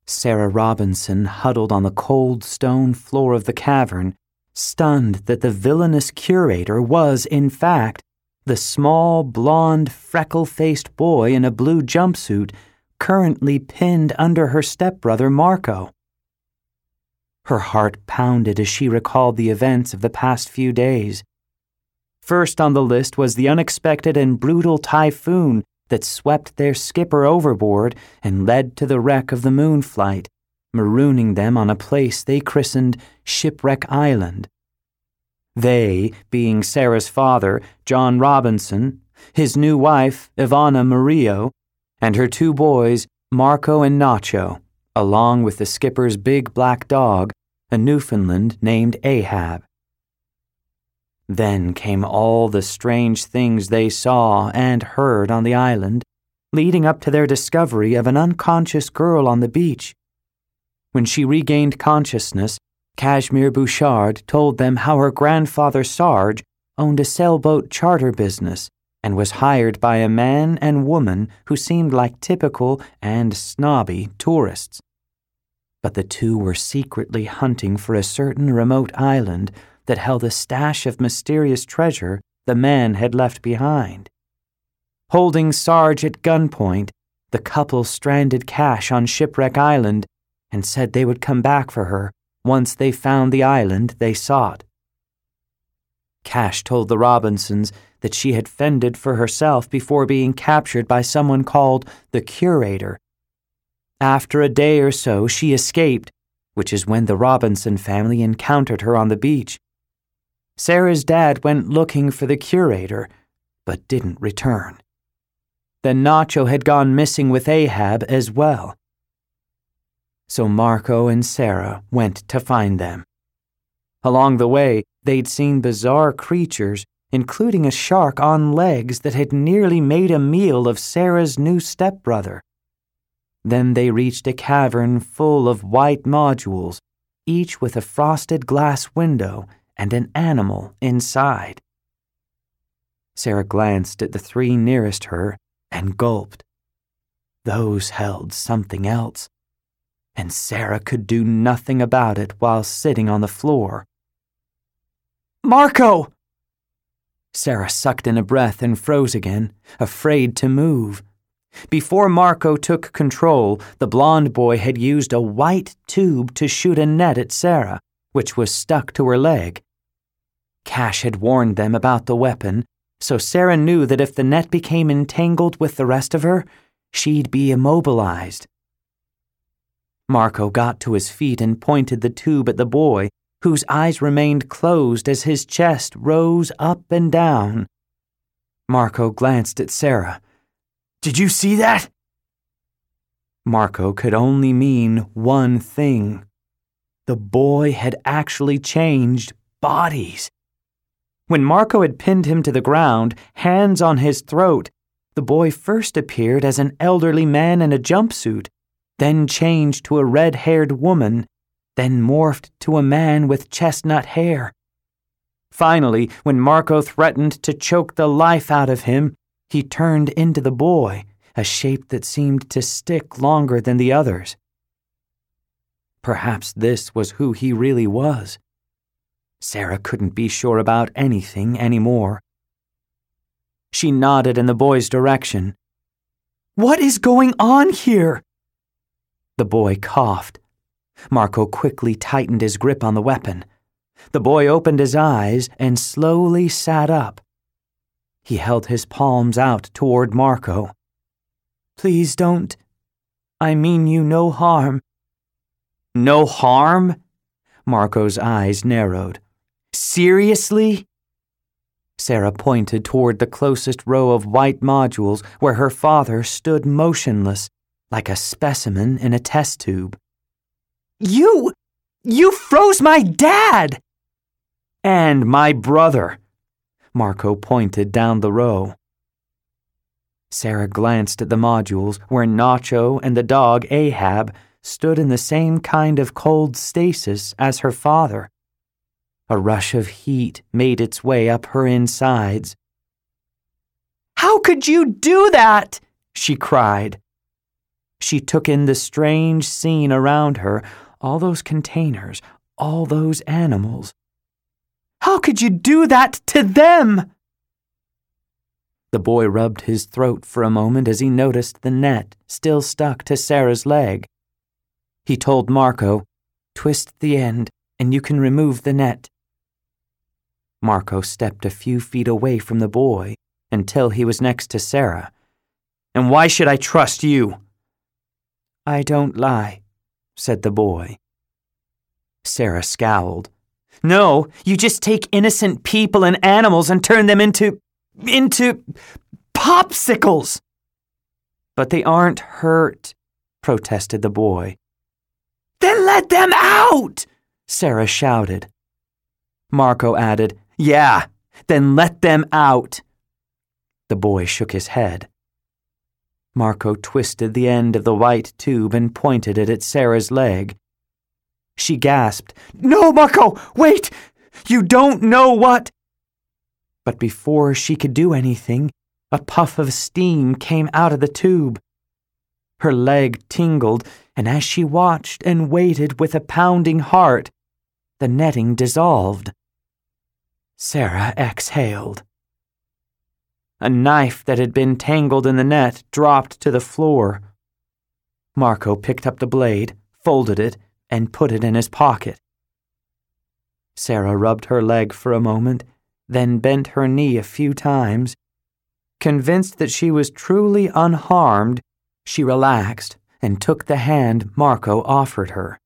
Sarah Robinson huddled on the cold stone floor of the cavern, stunned that the villainous curator was, in fact, the small, blond, freckle-faced boy in a blue jumpsuit currently pinned under her stepbrother Marco. Her heart pounded as she recalled the events of the past few days. First on the list was the unexpected and brutal typhoon that swept their skipper overboard and led to the wreck of the Moonflight, marooning them on a place they christened Shipwreck Island. They, being Sarah's father, John Robinson, his new wife, Ivana Murillo, and her two boys, Marco and Nacho, along with the skipper's big black dog, a Newfoundland named Ahab. Then came all the strange things they saw and heard on the island, leading up to their discovery of an unconscious girl on the beach. When she regained consciousness, Kashmir Bouchard told them how her grandfather Sarge owned a sailboat charter business and was hired by a man and woman who seemed like typical and snobby tourists. But the two were secretly hunting for a certain remote island that held a stash of mysterious treasure the man had left behind. Holding Sarge at gunpoint, the couple stranded Cash on Shipwreck Island and said they would come back for her once they found the island they sought. Cash told the Robinsons that she had fended for herself before being captured by someone called the Curator. After a day or so, she escaped, which is when the Robinson family encountered her on the beach. Sarah's dad went looking for the Curator, but didn't return. Then Nacho had gone missing with Ahab as well. So Marco and Sarah went to find them. Along the way, they'd seen bizarre creatures, including a shark on legs that had nearly made a meal of Sarah's new stepbrother. Then they reached a cavern full of white modules, each with a frosted glass window and an animal inside. Sarah glanced at the three nearest her and gulped. Those held something else, and Sarah could do nothing about it while sitting on the floor. "Marco!" Sarah sucked in a breath and froze again, afraid to move. Before Marco took control, the blond boy had used a white tube to shoot a net at Sarah, which was stuck to her leg. Cash had warned them about the weapon, so Sarah knew that if the net became entangled with the rest of her, she'd be immobilized. Marco got to his feet and pointed the tube at the boy, whose eyes remained closed as his chest rose up and down. Marco glanced at Sarah. "Did you see that?" Marco could only mean one thing. The boy had actually changed bodies. When Marco had pinned him to the ground, hands on his throat, the boy first appeared as an elderly man in a jumpsuit, then changed to a red-haired woman, then morphed to a man with chestnut hair. Finally, when Marco threatened to choke the life out of him, he turned into the boy, a shape that seemed to stick longer than the others. Perhaps this was who he really was. Sarah couldn't be sure about anything anymore. She nodded in the boy's direction. "What is going on here?" The boy coughed. Marco quickly tightened his grip on the weapon. The boy opened his eyes and slowly sat up. He held his palms out toward Marco. "Please don't. I mean you no harm." "No harm?" Marco's eyes narrowed. "Seriously?" Sarah pointed toward the closest row of white modules where her father stood motionless, like a specimen in a test tube. You froze my dad!" "And my brother." Marco pointed down the row. Sarah glanced at the modules where Nacho and the dog Ahab stood in the same kind of cold stasis as her father. A rush of heat made its way up her insides. "How could you do that?" she cried. She took in the strange scene around her, all those containers, all those animals. How could you do that to them? The boy rubbed his throat for a moment as he noticed the net still stuck to Sarah's leg. He told Marco, "Twist the end, and you can remove the net." Marco stepped a few feet away from the boy until he was next to Sarah. "And why should I trust you?" "I don't lie," said the boy. Sarah scowled. "No, you just take innocent people and animals and turn them into popsicles." "But they aren't hurt," protested the boy. "Then let them out!" Sarah shouted. Marco added, "Yeah, then let them out." The boy shook his head. Marco twisted the end of the white tube and pointed it at Sarah's leg. She gasped, "No, Marco, wait! You don't know what—" But before she could do anything, a puff of steam came out of the tube. Her leg tingled, and as she watched and waited with a pounding heart, the netting dissolved. Sarah exhaled. A knife that had been tangled in the net dropped to the floor. Marco picked up the blade, folded it, and put it in his pocket. Sarah rubbed her leg for a moment, then bent her knee a few times. Convinced that she was truly unharmed, she relaxed and took the hand Marco offered her.